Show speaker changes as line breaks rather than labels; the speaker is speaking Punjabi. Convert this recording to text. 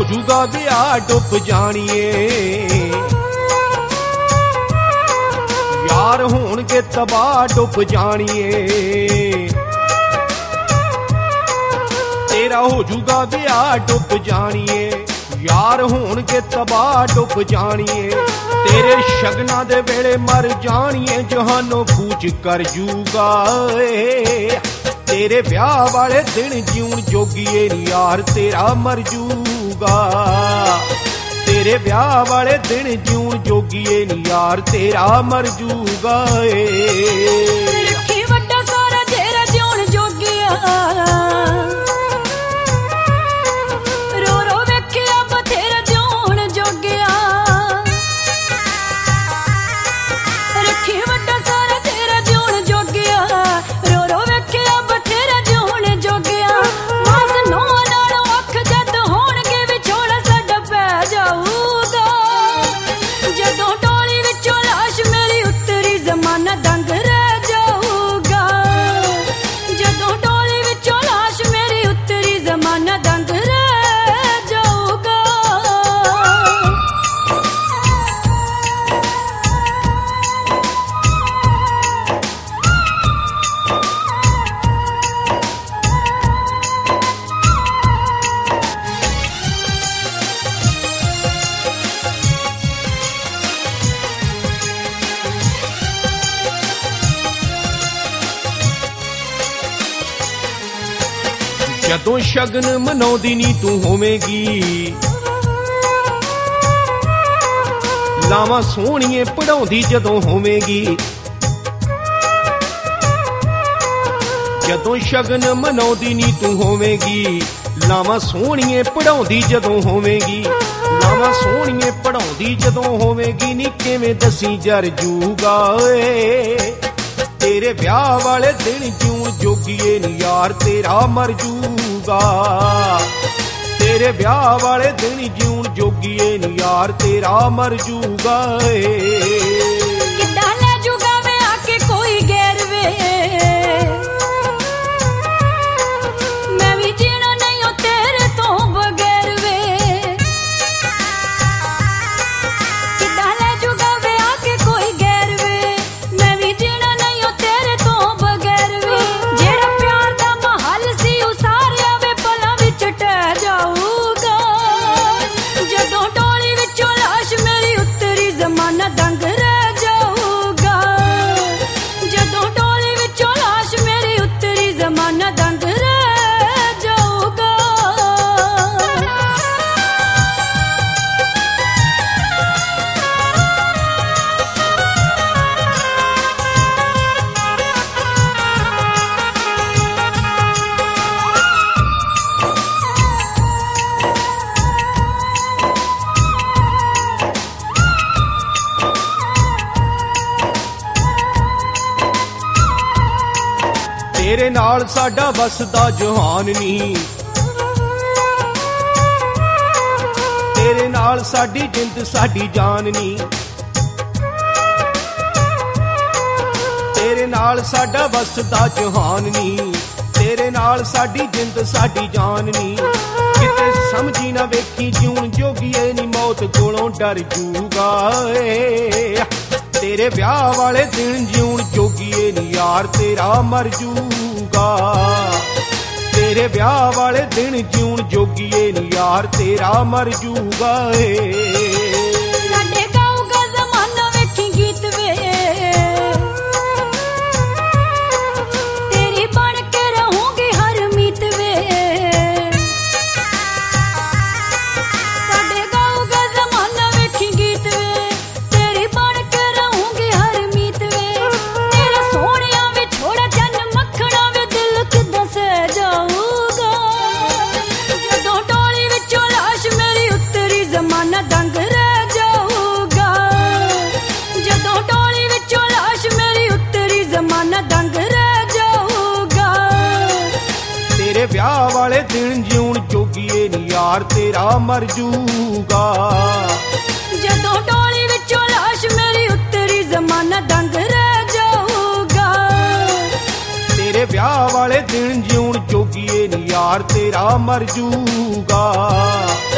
ਜੂਗਾ ਵਿਆਹ ਡੁੱਬ ਜਾਣੀਏ। ਯਾਰ ਹੋਣਗੇ ਤਬਾਹ ਡੁੱਬ ਜਾਣੀਏ। ਤੇਰਾ ਹੋ ਜੂਗਾ ਵਿਆਹ ਡੁੱਬ ਜਾਣੀਏ। ਯਾਰ ਹੋਣਗੇ ਤਬਾਹ ਡੁੱਬ ਜਾਣੀਏ। ਤੇਰੇ ਸ਼ਗਨਾਂ ਦੇ ਵੇਲੇ ਮਰ ਜਾਣੀਏ। ਜਹਾਨੋਂ ਕੂਚ ਕਰ ਜੂਗਾ ਏ। ਤੇਰੇ ਵਿਆਹ ਵਾਲੇ ਦਿਨ ਜਿਉਣ ਜੋਗੀਏ ਨੀ ਯਾਰ ਤੇਰਾ ਮਰ ਜੂਗਾ। ਤੇਰੇ ਵਿਆਹ ਵਾਲੇ ਦਿਨ ਜਿਉਣ ਜੋਗੀਏ ਨੀ ਯਾਰ ਤੇਰਾ ਮਰ ਜੂਗਾ ਏ।
ਰੱਖੀ ਵੱਡਾ ਸਾਰਾ ਤੇਰਾ ਜਿਉਣ ਜੋਗਿਆ। ਰੋ ਰੋ ਵੇਖਿਆ ਬਥੇਰਾ ਜਿਉਣ ਜੋਗਿਆ। ਰੱਖੀ ਵੱਡਾ ਸਾਰਾ ਤੇਰਾ ਜਿਉਣ ਜੋਗਿਆ। ਰੋ ਰੋ ਵੇਖਿਆ ਬਥੇਰਾ ਜਿਉਣ ਜੋਗਿਆ। ਮਾਸ ਨੌ ਨਾਲੋਂ ਅੱਖ ਜਦ ਹੋਣਗੇ ਵਿਛੋੜਾ ਸਾਡਾ ਪੈ ਜਾਊਗਾ। ਜਦੋਂ ਟੋਲੀ ਵਿੱਚੋਂ ਲਾਸ਼ ਮੇਰੀ ਉਤਰੀ ਜ਼ਮਾਨਾ ਦੰਗ ਰਹਿ ਜਾਊਗਾ। ਜਦੋਂ ਟੋਲੀ ਵਿੱਚੋਂ ਲਾਸ਼ ਮੇਰੀ ਉਤਰੀ ਜ਼ਮਾਨਾ ਦੰਗ ਰਹਿ ਜਾਊਗਾ।
ਜਦੋਂ ਸ਼ਗਨ ਮਨਾਉਂਦੀ ਨੀ ਤੂੰ ਹੋਵੇਂਗੀ। ਲਾਵਾਂ ਸੋਹਣੀਏ ਪੜਾਉਂਦੀ ਜਦੋਂ ਹੋਵੇਂਗੀ। ਜਦੋਂ ਸ਼ਗਨ ਮਨਾਉਂਦੀ ਨੀ ਤੂੰ ਹੋਵੇਂਗੀ। ਲਾਵਾਂ ਸੋਹਣੀਏ ਪੜਾਉਂਦੀ ਜਦੋਂ ਹੋਵੇਂਗੀ। ਲਾਵਾਂ ਸੋਹਣੀਏ ਪੜਾਉਂਦੀ ਜਦੋਂ ਹੋਵੇਂਗੀ। ਨੀ ਕਿਵੇਂ ਦਸੀਂ ਜਰ ਜੂਗਾ ਏ। ਤੇਰੇ ਵਿਆਹ ਵਾਲੇ ਦਿਨ ਜਿਉਂ ਜੋਗੀਏ ਨੀ ਯਾਰ ਤੇਰਾ ਮਰ ਜੂਗਾ। ਤੇਰੇ ਵਿਆਹ ਵਾਲੇ ਦਿਨ ਜਿਉਂ ਜੋਗੀਏ ਨੀ ਯਾਰ ਤੇਰਾ ਮਰ ਜੂਗਾ ਏ।
ਕਿੱਦਾਂ ਲੈ ਜੂਗਾ ਵੇ ਆ ਕੇ ਕੋਈ ਗੈਰ ਵੇ। ਮੈਂ ਵੀ ਜੀਣਾ ਨਹੀਂ ਓ ਤੇਰੇ ਤੋਂ ਬਗੈਰ ਵੇ। ਕਿੱਦਾਂ ਲੈ ਜੂਗਾ ਵੇ ਆ ਕੇ ਕੋਈ ਗੈਰ ਵੇ। ਮੈਂ ਵੀ ਜੀਣਾ ਨਹੀਂ ਓ ਤੇਰੇ ਤੋਂ ਬਗੈਰ ਵੇ। ਜਿਹੜਾ ਪਿਆਰ ਦਾ ਮਹੱਲ ਸੀ ਉਹ ਸਾਰਿਆਂ ਵੇ ਪਲਾਂ ਵਿੱਚ ਟਹਿ ਜਾਊਗਾ। ਜਦੋਂ ਟੋਲੀ ਵਿੱਚੋਂ ਲਾਸ਼ ਮੇਰੀ ਉਤਰੀ ਜ਼ਮਾਨਾ ਦੰਗ ਰਹਿ ਜਾਊਗਾ। ਜਦੋਂ ਟੋਲੀ ਵਿੱਚੋਂ ਲਾਸ਼ ਮੇਰੀ ਉਤਰੀ ਜ਼ਮਾਨਾ ਦੰਗ ਰਹਿ ਜਾਊਗਾ।
ਤੇਰੇ ਨਾਲ ਸਾਡਾ ਵਸਦਾ ਜਹਾਨ ਨੀ। ਤੇਰੇ ਨਾਲ ਸਾਡੀ ਜਿੰਦ ਸਾਡੀ ਜਾਨ ਨੀ। ਤੇਰੇ ਨਾਲ ਸਾਡਾ ਵਸਦਾ ਜਹਾਨ ਨੀ। ਤੇਰੇ ਨਾਲ ਸਾਡੀ ਜਿੰਦ ਸਾਡੀ ਜਾਨ ਨੀ। ਕਿਤੇ ਸਮਝੀ ਨਾ ਵੇਖੀ ਜਿਉਣ ਜੋਗੀਏ ਨੀ ਮੌਤ ਕੋਲੋਂ ਡਰ ਜੂਗਾ ਏ। ਤੇਰੇ ਵਿਆਹ ਵਾਲੇ ਦਿਨ ਜਿਉਣ ਜੋਗੀਏ ਨੀ ਯਾਰ ਤੇਰਾ ਮਰ ਜੂਗਾ। ਤੇਰੇ ਵਿਆਹ ਵਾਲੇ ਦਿਨ ਜਿਉਣ ਜੋਗੀਏ ਨੀ ਯਾਰ ਤੇਰਾ ਮਰ ਜੂਗਾ ਏ।
ਸਾਡੇ ਗਾਊਗਾ ਜ਼ਮਾਨਾ ਵੇਖੀ ਗੀਤ ਵੇ। ਤੇਰੀ ਬਣ ਕੇ ਰਹੂੰਗੀ ਹਰ ਮੀਤ ਵੇ। ਸਾਡੇ ਗਾਊਗਾ ਜ਼ਮਾਨਾ ਵੇਖੀ ਗੀਤ ਵੇ। ਤੇਰੀ ਬਣ ਕੇ ਰਹੂੰਗੀ ਹਰ ਮੀਤ ਵੇ। ਤੇਰਾ ਸੋਹਣਿਆ ਵੇ ਛੋੜਾ ਚੰਨ ਮੱਖਣਾ ਵੇ ਦਿਲ ਕਿੱਦਾਂ ਸਹਿ ਜਾਊਗਾ। ਜਦੋਂ ਟੋਲੀ ਵਿੱਚੋਂ ਲਾਸ਼ ਮੇਰੀ ਉਤਰੀ ਜ਼ਮਾਨਾ ਦੰਗ ਰਹਿ ਜਾਊਗਾ। ਜਦੋਂ ਟੋਲੀ ਵਿੱਚੋਂ ਲਾਸ਼ ਮੇਰੀ ਉਤਰੀ ਜ਼ਮਾਨਾ ਦੰਗ ਰਹਿ ਜਾਊਗਾ।
ਤੇਰੇ ਵਿਆਹ ਵਾਲੇ ਦਿਨ ਜਿਉਣ ਜੋਗੀਏ ਨੀ ਯਾਰ ਤੇਰਾ ਮਰ ਜੂਗਾ।
ਜਦੋਂ ਟੋਲੀ ਵਿੱਚੋਂ ਲਾਸ਼ ਮੇਰੀ ਉਤਰੀ ਜ਼ਮਾਨਾ ਦੰਗ ਰਹਿ ਜਾਊਗਾ।
ਤੇਰੇ ਵਿਆਹ ਵਾਲੇ ਦਿਨ ਜਿਉਣ ਜੋਗੀਏ ਨੀ ਯਾਰ ਤੇਰਾ ਮਰ ਜੂਗਾ।